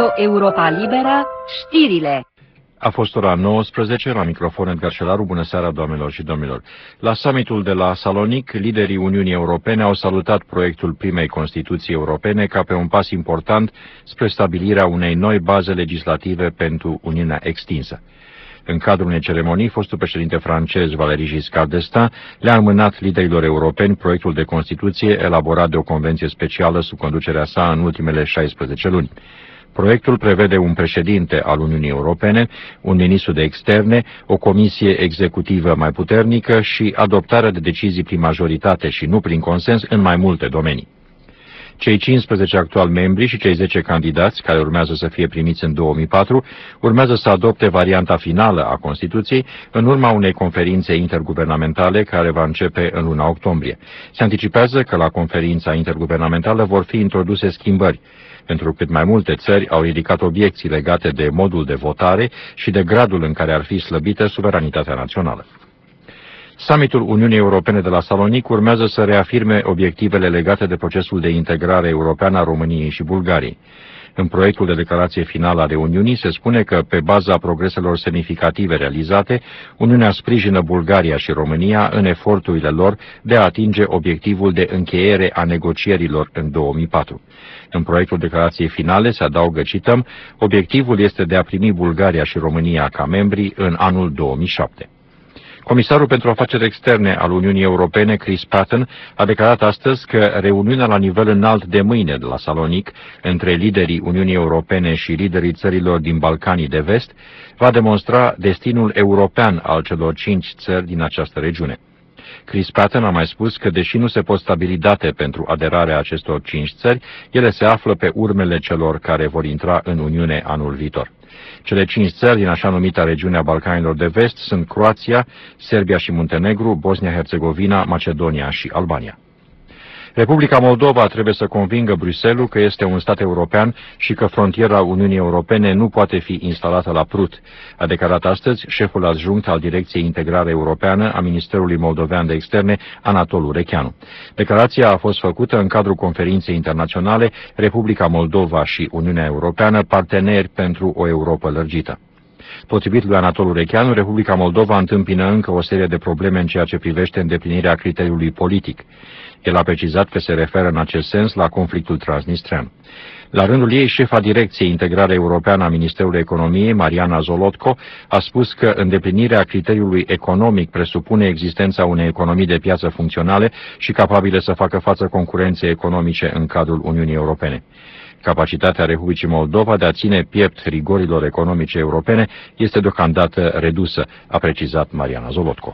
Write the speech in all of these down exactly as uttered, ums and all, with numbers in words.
Europa Liberă, știrile. A fost ora nouăsprezece, la microfon Edgar Șelaru. Bună seara, doamnelor și domnilor. La summitul de la Salonic, liderii Uniunii Europene au salutat proiectul primei Constituții Europene ca pe un pas important spre stabilirea unei noi baze legislative pentru Uniunea extinsă. În cadrul unei ceremonii, fostul președinte francez Valéry Giscard d'Estaing le-a înmânat liderilor europeni proiectul de Constituție elaborat de o convenție specială sub conducerea sa în ultimele șaisprezece luni. Proiectul prevede un președinte al Uniunii Europene, un ministru de externe, o comisie executivă mai puternică și adoptarea de decizii prin majoritate și nu prin consens în mai multe domenii. Cei cincisprezece actuali membri și cei zece candidați, care urmează să fie primiți în două mii patru, urmează să adopte varianta finală a Constituției în urma unei conferințe interguvernamentale care va începe în luna octombrie. Se anticipează că la conferința interguvernamentală vor fi introduse schimbări, pentru cât mai multe țări au ridicat obiecții legate de modul de votare și de gradul în care ar fi slăbită suveranitatea națională. Summitul Uniunii Europene de la Salonic urmează să reafirme obiectivele legate de procesul de integrare europeană a României și Bulgariei. În proiectul de declarație finală a reuniunii se spune că, pe baza progreselor semnificative realizate, Uniunea sprijină Bulgaria și România în eforturile lor de a atinge obiectivul de încheiere a negocierilor în două mii patru. În proiectul declarației finale se adaugă, cităm, obiectivul este de a primi Bulgaria și România ca membri în anul două mii șapte. Comisarul pentru afaceri externe al Uniunii Europene, Chris Patten, a declarat astăzi că reuniunea la nivel înalt de mâine de la Salonic între liderii Uniunii Europene și liderii țărilor din Balcanii de Vest va demonstra destinul european al celor cinci țări din această regiune. Chris Patten a mai spus că, deși nu se pot stabili date pentru aderarea acestor cinci țări, ele se află pe urmele celor care vor intra în Uniune anul viitor. Cele cinci țări din așa numita regiune a Balcanilor de Vest sunt Croația, Serbia și Muntenegru, Bosnia-Herzegovina, Macedonia și Albania. Republica Moldova trebuie să convingă Bruxelles că este un stat european și că frontiera Uniunii Europene nu poate fi instalată la Prut, a declarat astăzi șeful adjunct al Direcției Integrare Europeană a Ministerului Moldovean de Externe, Anatol Urecheanu. Declarația a fost făcută în cadrul conferinței internaționale Republica Moldova și Uniunea Europeană, parteneri pentru o Europă lărgită. Potrivit lui Anatol Urecheanu, Republica Moldova întâmpină încă o serie de probleme în ceea ce privește îndeplinirea criteriului politic. El a precizat că se referă în acest sens la conflictul transnistrean. La rândul ei, șefa Direcției Integrare Europeană a Ministerului Economiei, Mariana Zolotko, a spus că îndeplinirea criteriului economic presupune existența unei economii de piață funcționale și capabile să facă față concurenței economice în cadrul Uniunii Europene. Capacitatea Republicii Moldova de a ține piept rigorilor economice europene este deocamdată redusă, a precizat Mariana Zolotko.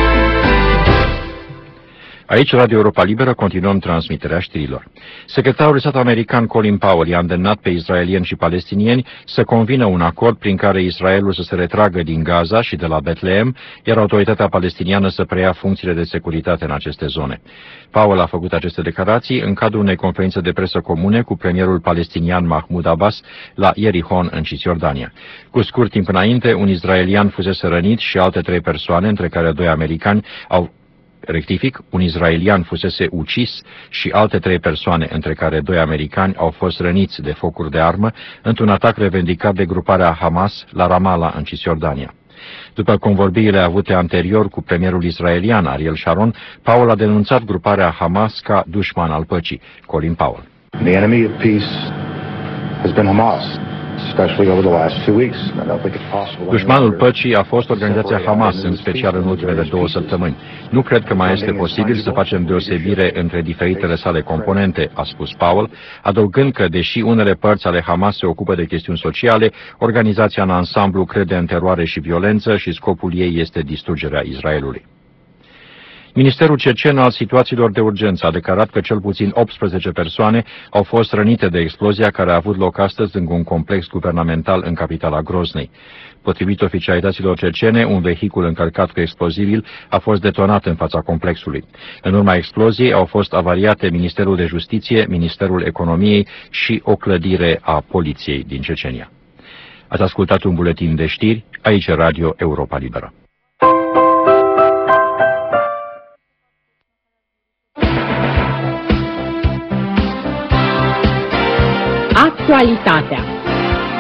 Aici, Radio Europa Liberă, continuăm transmiterea știrilor. Secretarul de stat american Colin Powell i-a îndemnat pe israelieni și palestinieni să convină un acord prin care Israelul să se retragă din Gaza și de la Betlehem, iar autoritatea palestiniană să preia funcțiile de securitate în aceste zone. Powell a făcut aceste declarații în cadrul unei conferințe de presă comune cu premierul palestinian Mahmoud Abbas la Yerihon, în Cisjordania. Cu scurt timp înainte, un israelian fusese rănit și alte trei persoane, între care doi americani, au Rectific, un israelian fusese ucis și alte trei persoane, între care doi americani, au fost răniți de focuri de armă într-un atac revendicat de gruparea Hamas la Ramallah, în Cisjordania. După convorbirile avute anterior cu premierul israelian Ariel Sharon, Powell a denunțat gruparea Hamas ca dușman al păcii. Colin Powell. The enemy of peace has been Hamas. Dușmanul păcii a fost organizația Hamas, în special în ultimele două săptămâni. Nu cred că mai este posibil să facem deosebire între diferitele sale componente, a spus Powell, adăugând că, deși unele părți ale Hamas se ocupă de chestiuni sociale, organizația în ansamblu crede în teroare și violență și scopul ei este distrugerea Israelului. Ministerul Cecen al Situațiilor de Urgență a declarat că cel puțin optsprezece persoane au fost rănite de explozia care a avut loc astăzi în un complex guvernamental în capitala Groznei. Potrivit oficialităților cecene, un vehicul încărcat cu explozibil a fost detonat în fața complexului. În urma exploziei au fost avariate Ministerul de Justiție, Ministerul Economiei și o clădire a poliției din Cecenia. Ați ascultat un buletin de știri, aici Radio Europa Liberă. Actualitatea.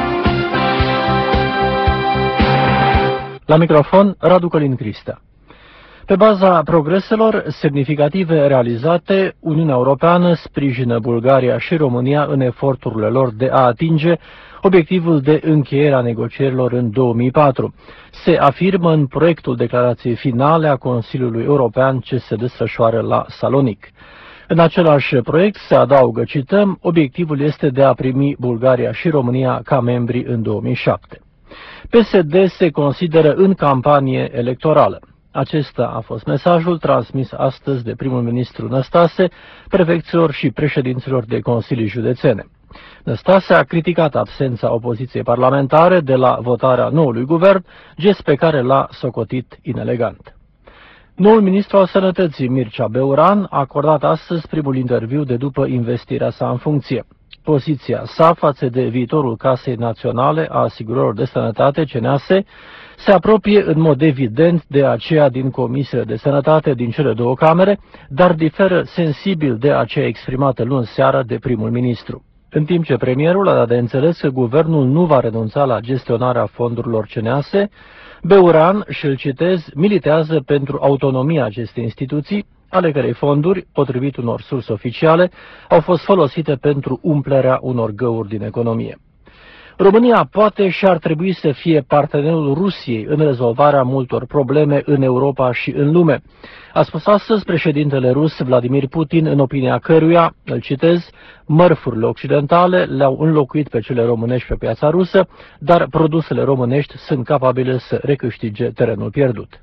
La microfon, Radu Călin Cristea. Pe baza progreselor semnificative realizate, Uniunea Europeană sprijină Bulgaria și România în eforturile lor de a atinge obiectivul de încheiere a negocierilor în două mii patru. Se afirmă în proiectul declarației finale a Consiliului European ce se desfășoară la Salonic. În același proiect se adaugă, cităm, obiectivul este de a primi Bulgaria și România ca membri în două mii șapte. P S D se consideră în campanie electorală. Acesta a fost mesajul transmis astăzi de primul ministru Năstase, prefecților și președinților de consilii județene. Năstase a criticat absența opoziției parlamentare de la votarea noului guvern, gest pe care l-a socotit inelegant. Noul ministru al Sănătății, Mircea Beuran, a acordat astăzi primul interviu de după investirea sa în funcție. Poziția sa față de viitorul Casei Naționale a Asigurărilor de Sănătate, C N A S E, se apropie în mod evident de aceea din comisiile de sănătate din cele două camere, dar diferă sensibil de aceea exprimată luni seară de primul ministru. În timp ce premierul a dat de înțeles că guvernul nu va renunța la gestionarea fondurilor C N A S E, Beuran, și îl citez, militează pentru autonomia acestei instituții, ale cărei fonduri, potrivit unor surse oficiale, au fost folosite pentru umplerea unor găuri din economie. România poate și ar trebui să fie partenerul Rusiei în rezolvarea multor probleme în Europa și în lume. A spus astăzi președintele rus Vladimir Putin, în opinia căruia, îl citez, mărfurile occidentale le-au înlocuit pe cele românești pe piața rusă, dar produsele românești sunt capabile să recâștige terenul pierdut.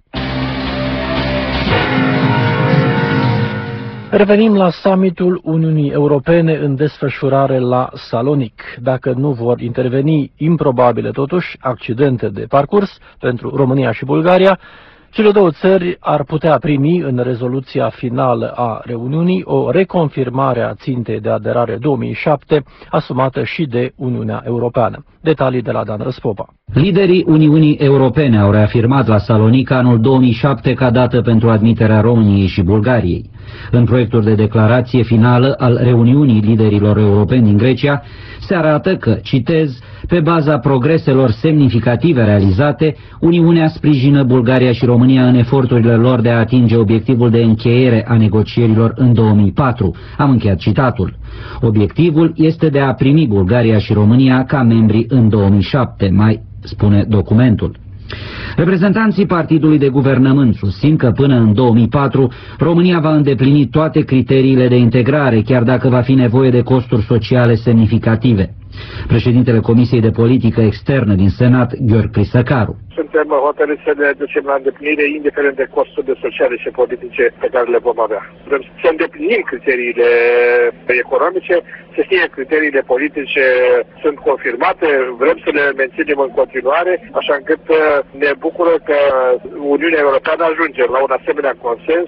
Revenim la summitul Uniunii Europene în desfășurare la Salonic. Dacă nu vor interveni improbabile totuși accidente de parcurs pentru România și Bulgaria, cele două țări ar putea primi în rezoluția finală a reuniunii o reconfirmare a țintei de aderare două mii șapte asumată și de Uniunea Europeană. Detalii de la Dan Răspopa. Liderii Uniunii Europene au reafirmat la Salonic anul două mii șapte ca dată pentru admiterea României și Bulgariei. În proiectul de declarație finală al reuniunii liderilor europeni din Grecia se arată că, citez, pe baza progreselor semnificative realizate, Uniunea sprijină Bulgaria și România în eforturile lor de a atinge obiectivul de încheiere a negocierilor în două mii patru. Am încheiat citatul. Obiectivul este de a primi Bulgaria și România ca membri în două mii șapte, mai spune documentul. Reprezentanții partidului de guvernământ susțin că până în două mii patru România va îndeplini toate criteriile de integrare, chiar dacă va fi nevoie de costuri sociale semnificative. Președintele Comisiei de Politică Externă din Senat, Gheorghe Prisăcaru. Suntem hotărâți să ne ducem la îndeplinire, indiferent de costurile sociale și politice pe care le vom avea. Vrem să îndeplinim criteriile economice, să știe criteriile politice sunt confirmate, vrem să le menținem în continuare, așa încât ne bucură că Uniunea Europeană ajunge la un asemenea consens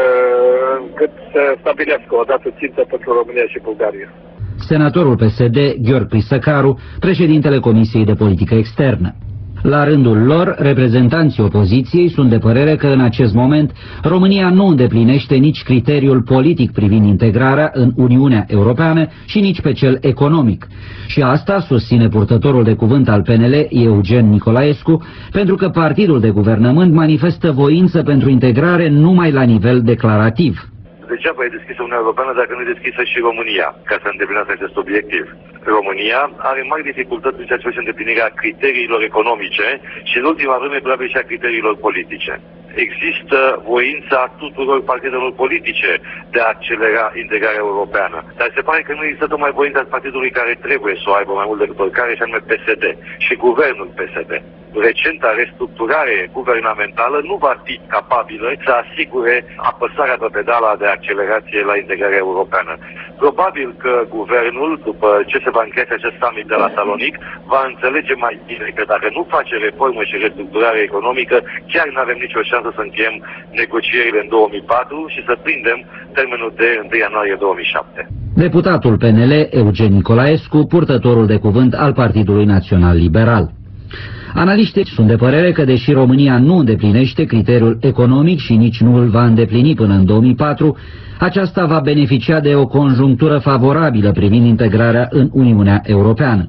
încât să stabilească o dată țintă pentru România și Bulgaria. Senatorul P S D, Gheorghe Prisăcaru, președintele Comisiei de Politică Externă. La rândul lor, reprezentanții opoziției sunt de părere că în acest moment România nu îndeplinește nici criteriul politic privind integrarea în Uniunea Europeană și nici pe cel economic. Și asta susține purtătorul de cuvânt al P N L, Eugen Nicolaescu, pentru că partidul de guvernământ manifestă voință pentru integrare numai la nivel declarativ. Degeaba e deschisă Uniunea Europeană dacă nu e deschisă și România, ca să îndeplinească acest obiectiv. România are mari dificultăți în ceea ce privește îndeplinirea criteriilor economice și în ultima vreme probabil și a criteriilor politice. Există voința tuturor partidelor politice de a accelera integrarea europeană. Dar se pare că nu există tocmai voința partidului care trebuie să o aibă mai mult decât oricare, și anume P S D și guvernul P S D. Recenta restructurare guvernamentală nu va fi capabilă să asigure apăsarea pe pedala de accelerație la integrarea europeană. Probabil că guvernul, după ce se va încheia acest summit de la Salonic, va înțelege mai bine că dacă nu face reformă și restructurare economică, chiar nu avem nicio șansă să încheiem negocierile în două mii patru și să prindem termenul de întâi ianuarie două mii șapte. Deputatul P N L, Eugen Nicolaescu, purtătorul de cuvânt al Partidului Național Liberal. Analiștii sunt de părere că, deși România nu îndeplinește criteriul economic și nici nu îl va îndeplini până în două mii patru, aceasta va beneficia de o conjunctură favorabilă privind integrarea în Uniunea Europeană.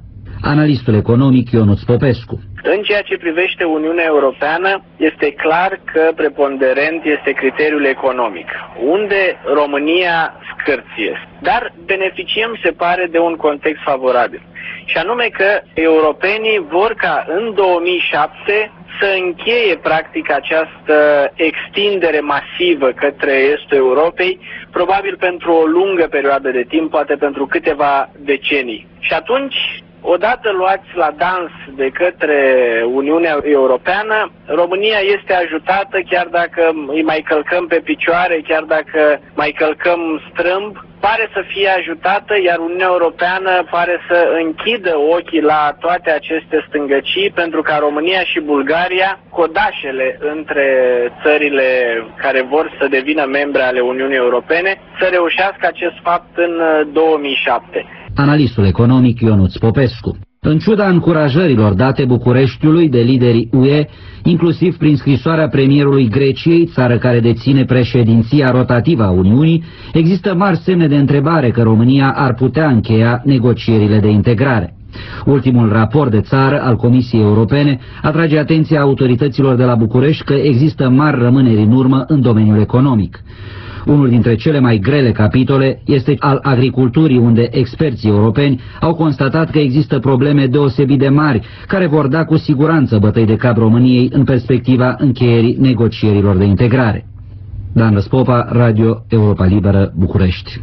Analistul economic Ionuț Popescu. În ceea ce privește Uniunea Europeană, este clar că preponderent este criteriul economic, unde România scârție. Dar beneficiem, se pare, de un context favorabil. Și anume că europenii vor ca în două mii șapte să încheie practic această extindere masivă către estul Europei, probabil pentru o lungă perioadă de timp, poate pentru câteva decenii. Și atunci, odată luați la dans de către Uniunea Europeană, România este ajutată, chiar dacă îi mai călcăm pe picioare, chiar dacă mai călcăm strâmb, pare să fie ajutată, iar Uniunea Europeană pare să închidă ochii la toate aceste stângăcii, pentru ca România și Bulgaria, codașele între țările care vor să devină membre ale Uniunii Europene, să reușească acest fapt în două mii șapte. Analistul economic Ionuț Popescu. În ciuda încurajărilor date Bucureștiului de liderii U E, inclusiv prin scrisoarea premierului Greciei, țară care deține președinția rotativă a Uniunii, există mari semne de întrebare că România ar putea încheia negocierile de integrare. Ultimul raport de țară al Comisiei Europene atrage atenția autorităților de la București că există mari rămâneri în urmă în domeniul economic. Unul dintre cele mai grele capitole este al agriculturii, unde experții europeni au constatat că există probleme deosebit de mari, care vor da cu siguranță bătăi de cap României în perspectiva încheierii negocierilor de integrare. Dan Răspopa, Radio Europa Liberă, București.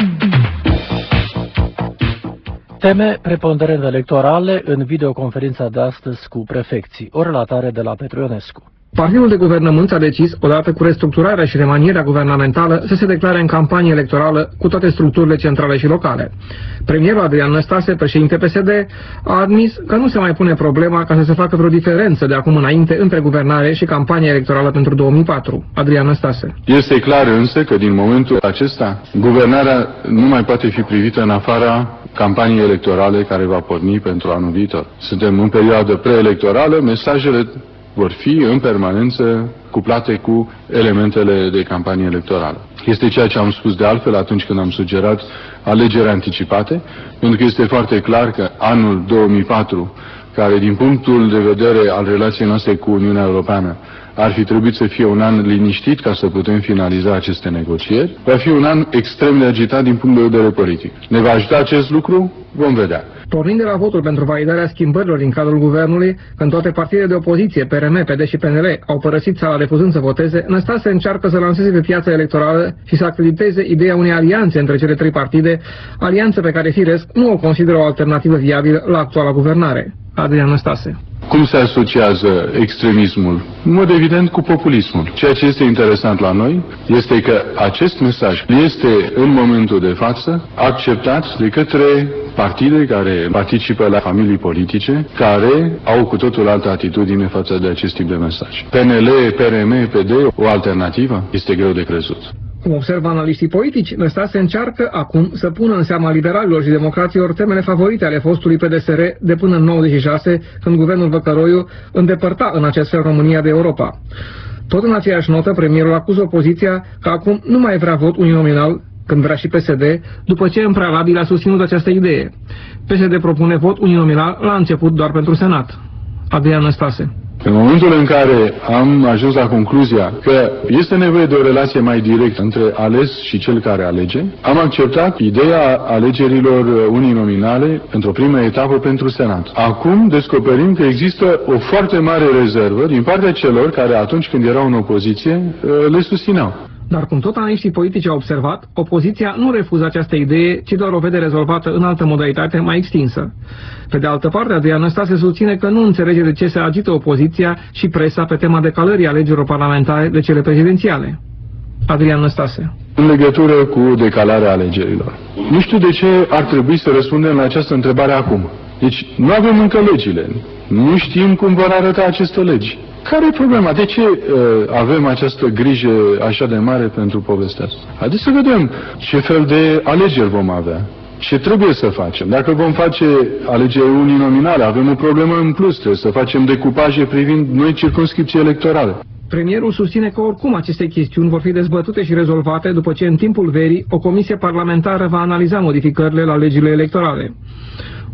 Teme preponderent electorale în videoconferința de astăzi cu prefecții. O relatare de la Petru Ionescu. Partidul de guvernământ a decis, odată cu restructurarea și remanierea guvernamentală, să se declare în campanie electorală cu toate structurile centrale și locale. Premierul Adrian Năstase, președinte P S D, a admis că nu se mai pune problema ca să se facă vreo diferență de acum înainte între guvernare și campania electorală pentru două mii patru. Adrian Năstase. Este clar însă că din momentul acesta, guvernarea nu mai poate fi privită în afara campaniei electorale care va porni pentru anul viitor. Suntem în perioadă preelectorală, mesajele vor fi în permanență cuplate cu elementele de campanie electorală. Este ceea ce am spus de altfel atunci când am sugerat alegeri anticipate, pentru că este foarte clar că anul două mii patru, care din punctul de vedere al relației noastre cu Uniunea Europeană ar fi trebuit să fie un an liniștit ca să putem finaliza aceste negocieri, va fi un an extrem de agitat din punct de vedere politic. Ne va ajuta acest lucru? Vom vedea. Pornind de la votul pentru validarea schimbărilor din cadrul guvernului, când toate partidele de opoziție, P R M, P D și P N L, au părăsit sala refuzând să voteze, Năstase încearcă să lanseze pe piața electorală și să acrediteze ideea unei alianțe între cele trei partide, alianță pe care, firesc, nu o consideră o alternativă viabilă la actuala guvernare. Adrian Năstase. Cum se asociază extremismul? În mod evident cu populismul. Ceea ce este interesant la noi este că acest mesaj este în momentul de față acceptat de către partide care participă la familii politice, care au cu totul altă atitudine față de acest tip de mesaj. P N L, P R M, P D, o alternativă? Este greu de crezut. Cum observă analiștii politici, Năstase încearcă acum să pună în seama liberalilor și democraților temele favorite ale fostului P D S R de până în nouăzeci și șase, când guvernul Văcăroiu îndepărta în acest fel România de Europa. Tot în aceeași notă, premierul acuză opoziția că acum nu mai vrea vot uninominal, când vrea și P S D, după ce în prealabil a susținut această idee. P S D propune vot uninominal la început doar pentru Senat. Adrian Năstase. În momentul în care am ajuns la concluzia că este nevoie de o relație mai directă între ales și cel care alege, am acceptat ideea alegerilor uninominale într-o primă etapă pentru Senat. Acum descoperim că există o foarte mare rezervă din partea celor care atunci când erau în opoziție le susțineau. Dar cum tot analiștii politici au observat, opoziția nu refuză această idee, ci doar o vede rezolvată în altă modalitate mai extinsă. Pe de altă parte, Adrian Năstase susține că nu înțelege de ce se agită opoziția și presa pe tema decalării alegerilor parlamentare de cele prezidențiale. Adrian Năstase. În legătură cu decalarea alegerilor. Nu știu de ce ar trebui să răspundem la această întrebare acum. Deci nu avem încă legile. Nu știm cum vor arăta aceste legi. Care e problema? De ce uh, avem această grijă așa de mare pentru povestea asta? Haideți să vedem ce fel de alegeri vom avea. Ce trebuie să facem? Dacă vom face alegeri uninominale, avem o problemă în plus. Trebuie să facem decupaje privind noi circumscripții electorale. Premierul susține că oricum aceste chestiuni vor fi dezbătute și rezolvate după ce în timpul verii o comisie parlamentară va analiza modificările la legile electorale.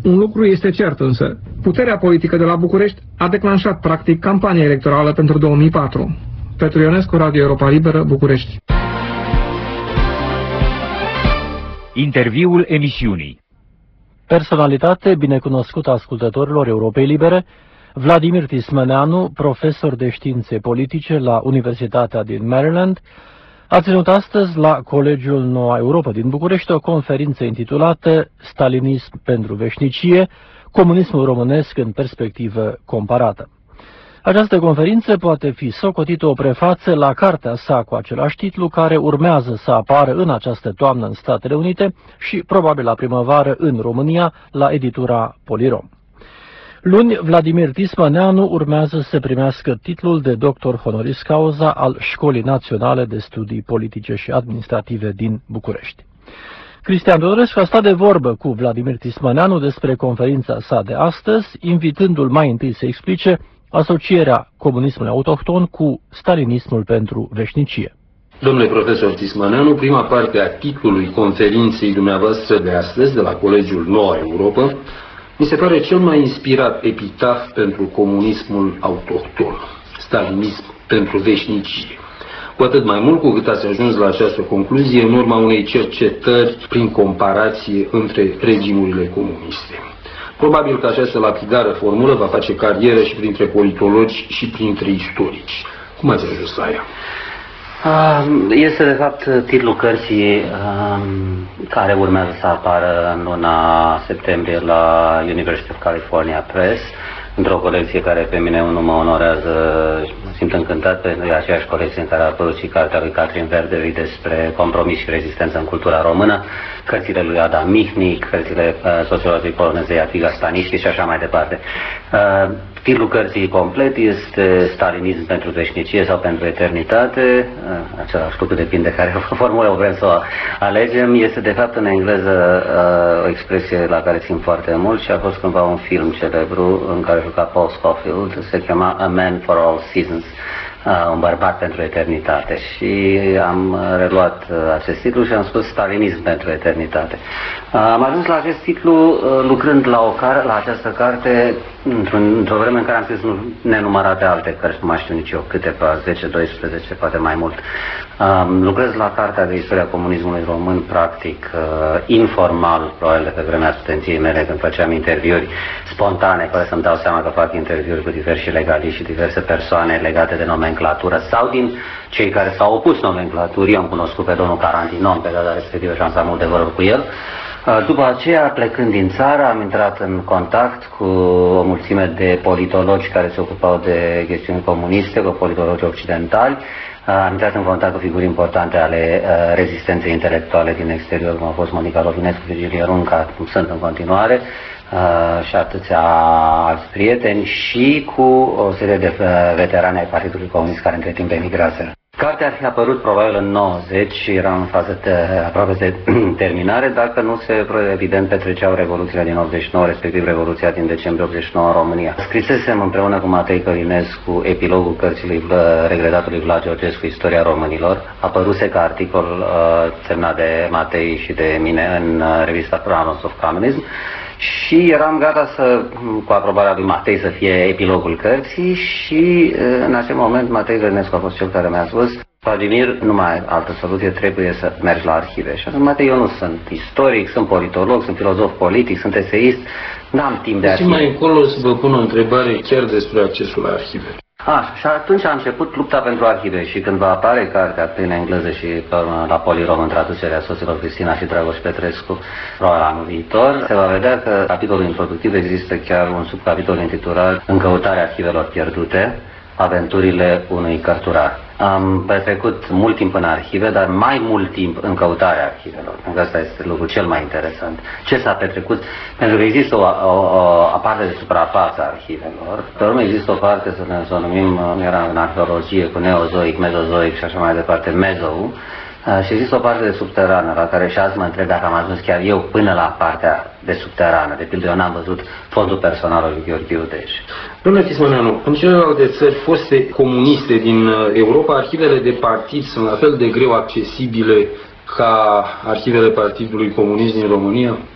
Un lucru este cert însă. Puterea politică de la București a declanșat practic campania electorală pentru două mii patru. Petru Ionescu, Radio Europa Liberă, București. Interviul emisiunii. Personalitate binecunoscută ascultătorilor Europei Libere, Vladimir Tismăneanu, profesor de științe politice la Universitatea din Maryland, a ținut astăzi la Colegiul Noua Europa din București o conferință intitulată Stalinism pentru veșnicie, comunismul românesc în perspectivă comparată. Această conferință poate fi socotită o prefață la cartea sa cu același titlu, care urmează să apară în această toamnă în Statele Unite și probabil la primăvară în România, la editura Polirom. Luni, Vladimir Tismăneanu urmează să primească titlul de doctor honoris causa al Școlii Naționale de Studii Politice și Administrative din București. Cristian Teodorescu a stat de vorbă cu Vladimir Tismăneanu despre conferința sa de astăzi, invitându-l mai întâi să explice asocierea comunismului autohton cu stalinismul pentru veșnicie. Domnule profesor Tismăneanu, prima parte a titlului conferinței dumneavoastră de astăzi, de la Colegiul Noua Europa, mi se pare cel mai inspirat epitaf pentru comunismul autohton, stalinism pentru veșnicie. Cu atât mai mult cu cât ați ajuns la această concluzie în urma unei cercetări prin comparație între regimurile comuniste. Probabil că această lapidară formulă va face carieră și printre politologi și printre istorici. Cum ați ajuns la ea? Este de fapt titlul cărții care urmează să apară în luna septembrie la University of California Press, într-o colecție care pe mine nu mă onorează, mă simt încântat, pentru că e aceeași colecție în care a apărut și cartea lui Catherine Verdery despre compromis și rezistență în cultura română, cărțile lui Adam Michnic, cărțile uh, sociologii poloneze Jadwiga Stanischi și așa mai departe. Uh, titlul cărții complet este Stalinism pentru veșnicie sau pentru eternitate, uh, același lucru, depinde care formulă o vrem să o alegem. Este de fapt în engleză uh, o expresie la care țin foarte mult și a fost cândva un film celebru în care juca Paul Scofield, se chema A Man for All Seasons, uh, un bărbat pentru eternitate, și am reluat uh, acest titlu și am spus Stalinism pentru eternitate. Uh, am ajuns la acest titlu uh, lucrând la, o car la această carte într-un, într-o vreme în care am scris nenumărate alte cărți, nu mai știu nici eu câteva, zece, doisprezece, poate mai mult. Uh, lucrez la cartea de istoria comunismului român, practic, uh, informal, probabil de pe vremea studenției mele, când făceam interviuri spontane, fără să-mi dau seama că fac interviuri cu diversi legaliști și diverse persoane legate de nomenclatură sau din cei care s-au opus nomenclaturii. Am cunoscut pe domnul Carandinon pe data respectivă și am stat multe vorbă cu el. După aceea, plecând din țară, am intrat în contact cu o mulțime de politologi care se ocupau de chestiuni comuniste, cu politologi occidentali. Am intrat în contact cu figuri importante ale uh, rezistenței intelectuale din exterior, cum a fost Monica Lovinescu, Virgilie Runca, cum sunt în continuare, uh, și atâția alți prieteni, și cu o serie de uh, veterani ai Partidului Comunist care între timp emigraseră. Cartea ar fi apărut probabil în nouăzeci, era în fază de, aproape de terminare, dacă nu se, evident, petreceau revoluțiile din optzeci și nouă, respectiv revoluția din decembrie optzeci și nouă în România. Scrisesem împreună cu Matei Călinescu epilogul cărții lui regretatului Vlad Georgescu, Istoria Românilor. Apăruse ca articol uh, semnat de Matei și de mine în uh, revista Annals of Communism. Și eram gata să, cu aprobarea lui Matei, să fie epilogul cărții și în acel moment Matei Călinescu a fost cel care mi-a spus: Vladimir, nu mai ai altă soluție, trebuie să mergi la arhive. Și atunci, Matei, eu nu sunt istoric, sunt politolog, sunt filozof politic, sunt eseist, n-am timp de arhive. Și mai încolo să vă pun o întrebare chiar despre accesul la arhive. Ah, și atunci a început lupta pentru arhive și când va apare cartea prin engleză și la Polirom în traducerea soților Cristina și Dragoș Petrescu, probabil anul viitor, se va vedea că capitolul introductiv există chiar un subcapitol intitulat În căutarea arhivelor pierdute, aventurile unui cărturar. Am petrecut mult timp în arhive, dar mai mult timp în căutarea arhivelor. Pentru că asta este lucrul cel mai interesant. Ce s-a petrecut? Pentru că există o, o, o parte de suprafață a arhivelor. Pe urmă există o parte, să ne să o numim, era în arheologie, cu neozoic, mezozoic și așa mai departe, mezou. Și există o parte de subterană, la care și azi mă întreb dacă am ajuns chiar eu până la partea de subterană. De pildă, eu n-am văzut fondul personal al lui Gheorghe Udeș. Domnule Tismăneanu, în celelalte țări foste comuniste din Europa, arhivele de partid sunt la fel de greu accesibile ca arhivele Partidului Comunist din România?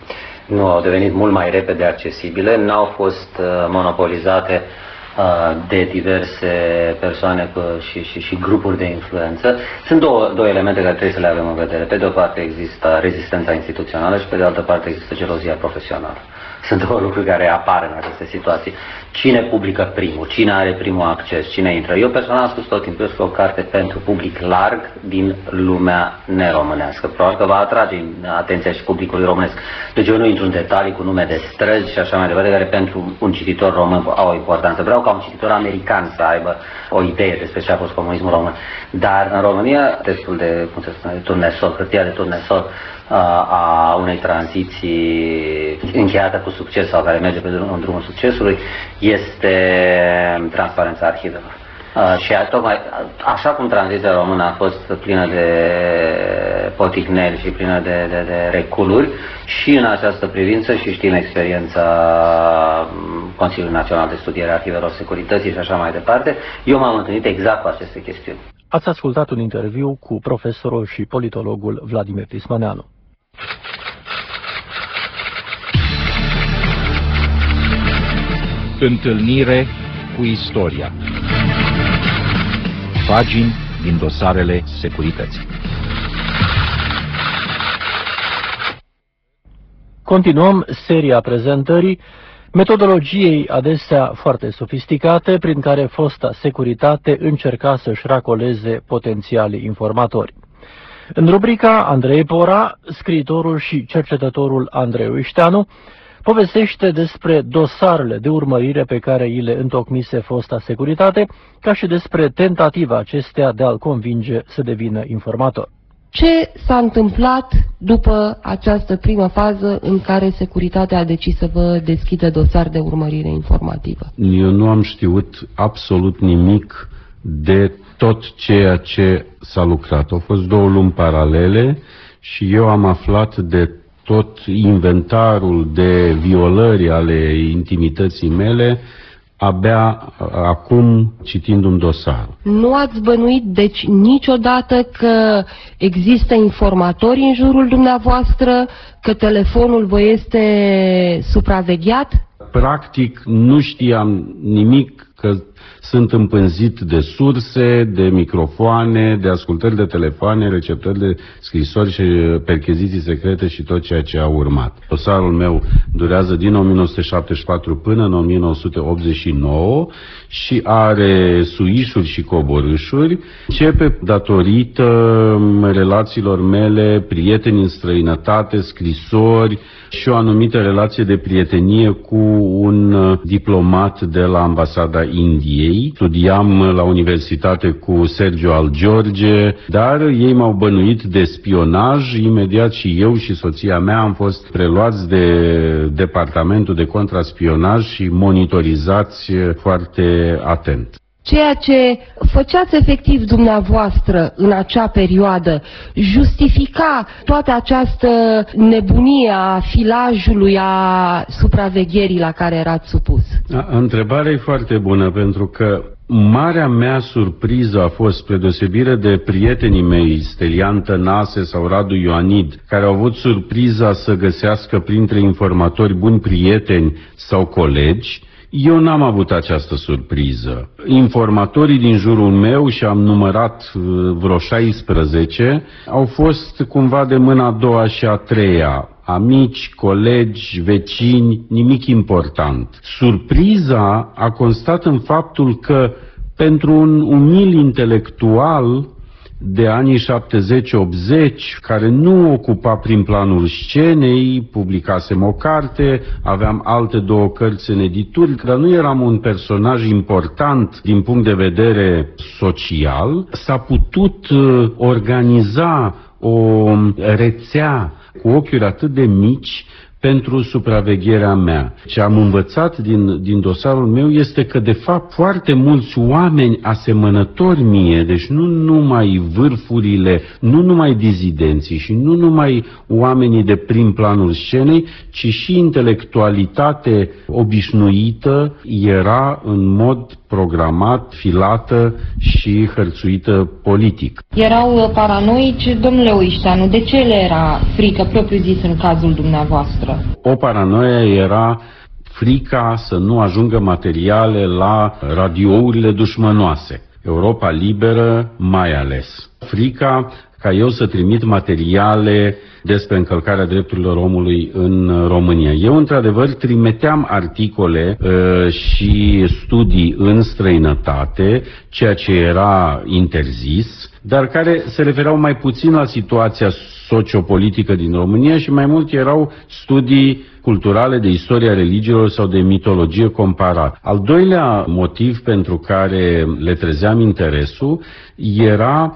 nu au devenit mult mai repede accesibile, n-au fost uh, monopolizate uh, de diverse persoane cu, și, și, și grupuri de influență. Sunt două, două elemente care trebuie să le avem în vedere. Pe de o parte există rezistența instituțională și pe de altă parte există gelozia profesională. Sunt două lucruri care apar în aceste situații. Cine publică primul? Cine are primul acces? Cine intră? Eu personal am spus tot timpul, eu scriu o carte pentru public larg din lumea neromânească. Probabil că va atrage atenția și publicului românesc. Deci eu nu intru în detalii cu nume de străzi și așa mai departe, care pentru un cititor român au o importanță. Vreau ca un cititor american să aibă o idee despre ce a fost comunismul român. Dar în România, testul de, cum se spune, de turnesol, hârtia de turnesol, a unei tranziții încheiată cu succes sau care merge pe drum, în drumul succesului este transparența arhivelor. Și tocmai așa cum tranziția română a fost plină de poticneri și plină de, de, de reculuri, și în această privință, și știm experiența Consiliului Național de Studiere a Arhivelor Securității și așa mai departe, eu m-am întâlnit exact cu aceste chestiuni. Ați ascultat un interviu cu profesorul și politologul Vladimir Tismaneanu. Întâlnire cu istoria. Pagini din dosarele securității. Continuăm seria prezentării metodologiei adesea foarte sofisticate prin care fosta securitate încerca să-și racoleze potențialii informatori. În rubrica Andrei Pora, scriitorul și cercetătorul Andrei Uișteanu povestește despre dosarele de urmărire pe care îi le întocmise fosta securitate, ca și despre tentativa acestea de a-l convinge să devină informator. Ce s-a întâmplat după această primă fază în care securitatea a decis să vă deschidă dosar de urmărire informativă? Eu nu am știut absolut nimic de tot ceea ce s-a lucrat. Au fost două luni paralele și eu am aflat de tot inventarul de violări ale intimității mele abia acum, citind un dosar. Nu ați bănuit, deci, niciodată că există informatori în jurul dumneavoastră, că telefonul vă este supravegheat? Practic, nu știam nimic, că sunt împânzit de surse, de microfoane, de ascultări de telefoane, receptări de scrisori și percheziții secrete și tot ceea ce a urmat. Dosarul meu durează din o mie nouă sute șaptezeci și patru până în o mie nouă sute optzeci și nouă și are suișuri și coborâșuri. Începe datorită relațiilor mele, prieteni în străinătate, scrisori și o anumită relație de prietenie cu un diplomat de la Ambasada Indiei. Studiam la universitate cu Sergio Al George, dar ei m-au bănuit de spionaj. Imediat și eu și soția mea am fost preluați de departamentul de contraspionaj și monitorizați foarte atent. Ceea ce făceați efectiv dumneavoastră în acea perioadă justifica toată această nebunie a filajului, a supravegherii la care erați supus? Întrebarea e foarte bună, pentru că marea mea surpriză a fost, spre deosebire de prietenii mei, Stelian Tănase sau Radu Ioanid, care au avut surpriza să găsească printre informatori buni prieteni sau colegi, eu n-am avut această surpriză. Informatorii din jurul meu, și am numărat vreo șaisprezece, au fost cumva de mâna a doua și a treia. Amici, colegi, vecini, nimic important. Surpriza a constat în faptul că pentru un umil intelectual de anii șaptezeci optzeci, care nu ocupa prin planul scenei, publicasem o carte, aveam alte două cărți în edituri, dar nu eram un personaj important din punct de vedere social, s-a putut organiza o rețea cu ochiuri atât de mici pentru supravegherea mea. Ce am învățat din, din dosarul meu este că, de fapt, foarte mulți oameni asemănători mie, deci nu numai vârfurile, nu numai dizidenții și nu numai oamenii de prim planul scenei, ci și intelectualitate obișnuită era în mod programat, filată și hărțuită politic. Erau paranoici, domnule Uișteanu, de ce le era frică propriu zis în cazul dumneavoastră? dumneavoastră? O paranoia era frica să nu ajungă materiale la radiourile dușmănoase. Europa Liberă mai ales. Frica ca eu să trimit materiale despre încălcarea drepturilor omului în România. Eu, într-adevăr, trimiteam articole uh, și studii în străinătate, ceea ce era interzis, dar care se refereau mai puțin la situația sociopolitică din România și mai mult erau studii culturale de istoria religiilor sau de mitologie comparată. Al doilea motiv pentru care le trezeam interesul era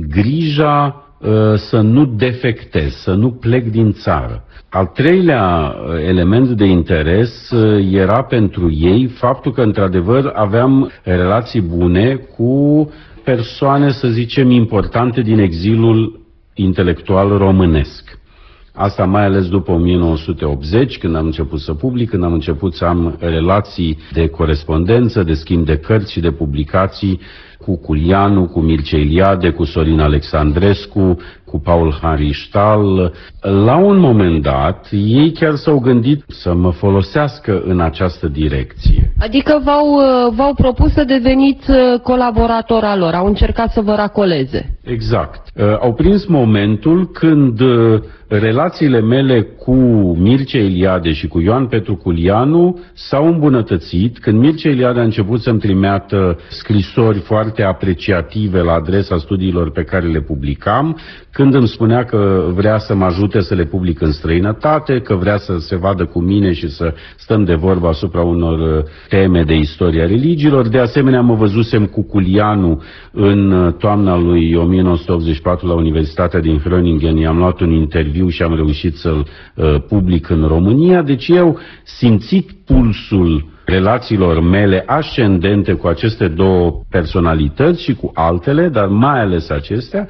grija uh, să nu defectez, să nu plec din țară. Al treilea element de interes uh, era pentru ei faptul că, într-adevăr, aveam relații bune cu persoane, să zicem, importante din exilul intelectual românesc. Asta mai ales după o mie nouă sute optzeci, când am început să public, când am început să am relații de corespondență, de schimb de cărți și de publicații cu Culianu, cu Mircea Eliade, cu Sorin Alexandrescu, cu Paul Henri Stahl. La un moment dat, ei chiar s-au gândit să mă folosească în această direcție. Adică v-au, v-au propus să deveniți colaborator al lor, au încercat să vă racoleze. Exact. Au prins momentul când relațiile mele cu Mircea Eliade și cu Ioan Petru Culianu s-au îmbunătățit, când Mircea Eliade a început să-mi trimeată scrisori foarte apreciative la adresa studiilor pe care le publicam, când îmi spunea că vrea să mă ajute să le public în străinătate, că vrea să se vadă cu mine și să stăm de vorbă asupra unor teme de istoria religiilor. De asemenea, mă văzusem cu Culianu în toamna lui o mie nouă sute optzeci și patru la Universitatea din Groningen. I-am luat un interviu și am reușit să-l uh, public în România. Deci eu simțit pulsul relațiilor mele ascendente cu aceste două personalități și cu altele, dar mai ales acestea,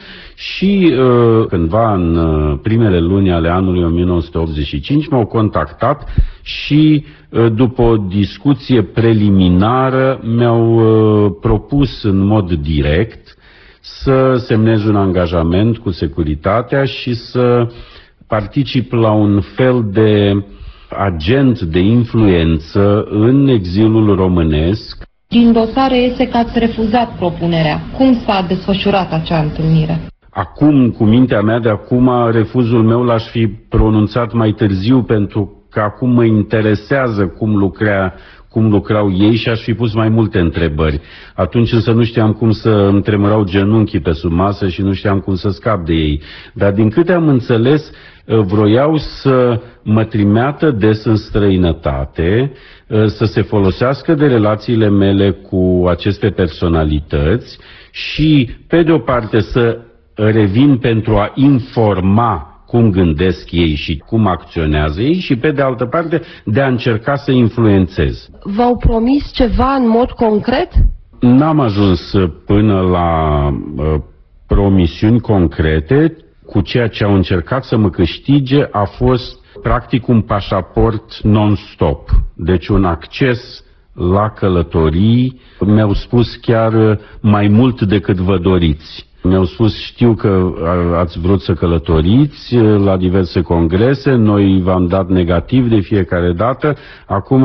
și uh, cândva în uh, primele luni ale anului o mie nouă sute optzeci și cinci m-au contactat și uh, după o discuție preliminară mi-au uh, propus în mod direct să semnez un angajament cu securitatea și să particip la un fel de agent de influență în exilul românesc. Din dosare este că ați refuzat propunerea. Cum s-a desfășurat acea întâlnire? Acum, cu mintea mea de acum, refuzul meu l-aș fi pronunțat mai târziu, pentru că acum mă interesează cum lucrea cum lucrau ei și aș fi pus mai multe întrebări. Atunci însă nu știam cum să îmi tremurau genunchii pe sub masă și nu știam cum să scap de ei. Dar din câte am înțeles, vroiau să mă trimeată des în străinătate, să se folosească de relațiile mele cu aceste personalități și, pe de o parte, să revin pentru a informa cum gândesc ei și cum acționează ei și, pe de altă parte, de a încerca să influențez. V-au promis ceva în mod concret? N-am ajuns până la uh, promisiuni concrete. Cu ceea ce au încercat să mă câștige a fost practic un pașaport non-stop, deci un acces la călătorii. Mi-au spus chiar mai mult decât vă doriți. Mi-au spus, știu că ați vrut să călătoriți la diverse congrese, noi v-am dat negativ de fiecare dată, acum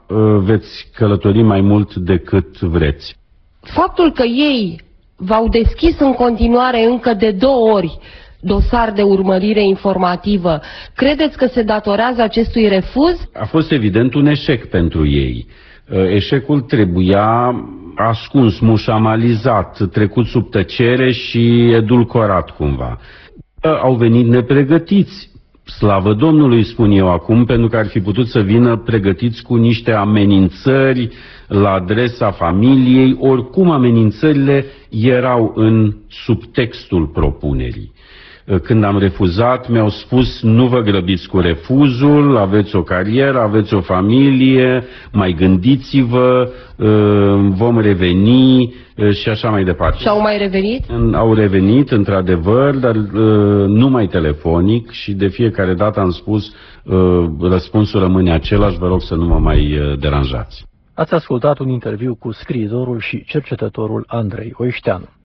veți călători mai mult decât vreți. Faptul că ei v-au deschis în continuare încă de două ori dosar de urmărire informativă, credeți că se datorează acestui refuz? A fost evident un eșec pentru ei. Eșecul trebuia ascuns, mușamalizat, trecut sub tăcere și edulcorat cumva. Au venit nepregătiți. Slavă Domnului, spun eu acum, pentru că ar fi putut să vină pregătiți cu niște amenințări la adresa familiei. Oricum, amenințările erau în subtextul propunerii. Când am refuzat, mi-au spus, nu vă grăbiți cu refuzul, aveți o carieră, aveți o familie, mai gândiți-vă, vom reveni și așa mai departe. Și au mai revenit? Au revenit, într-adevăr, dar numai telefonic și de fiecare dată am spus, răspunsul rămâne același, vă rog să nu mă mai deranjați. Ați ascultat un interviu cu scriitorul și cercetătorul Andrei Oișteanu.